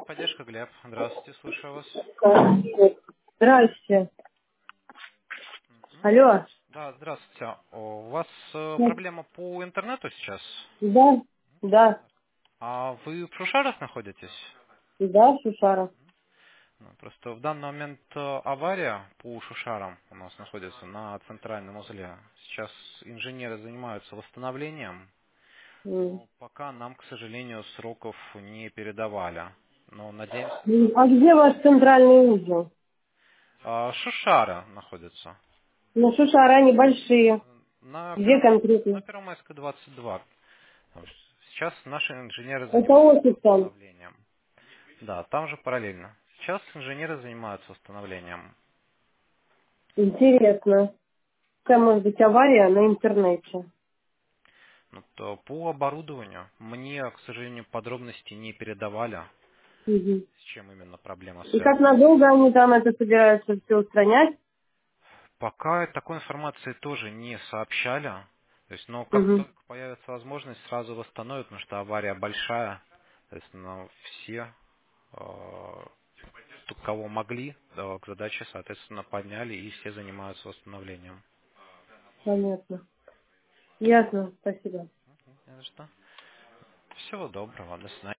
Техподдержка, Глеб. Здравствуйте, слушаю вас. Здрасте. Мгм. Алло. Да, здравствуйте. У вас Да, проблема по интернету сейчас? да, да, А вы в Шушарах находитесь? да, Шушара. Ну, просто в данный момент авария по Шушарам у нас находится на центральном узле. Сейчас инженеры занимаются восстановлением, М. но пока нам, к сожалению, сроков не передавали. Но надеемся А на... где ваш центральный узел? Шушара находится. Ну, Шушара, они большие. На Где На конкретно? Первомайской 22. Сейчас наши инженеры Это занимаются офис там. восстановлением. Да, там же параллельно. Сейчас инженеры занимаются восстановлением. Интересно. Какая может быть авария на интернете? Вот, по оборудованию мне, к сожалению, подробности не передавали, Мгм. с чем именно проблема И как связана. надолго они там это собираются все устранять? Пока такой информации тоже не сообщали. То есть, но как Угу. только появится возможность, сразу восстановят, потому что авария большая. То есть, ну, все э, кого могли, к задаче, соответственно, подняли и все занимаются восстановлением. Понятно. Ясно. Спасибо. Не за что. Всего доброго, до свидания.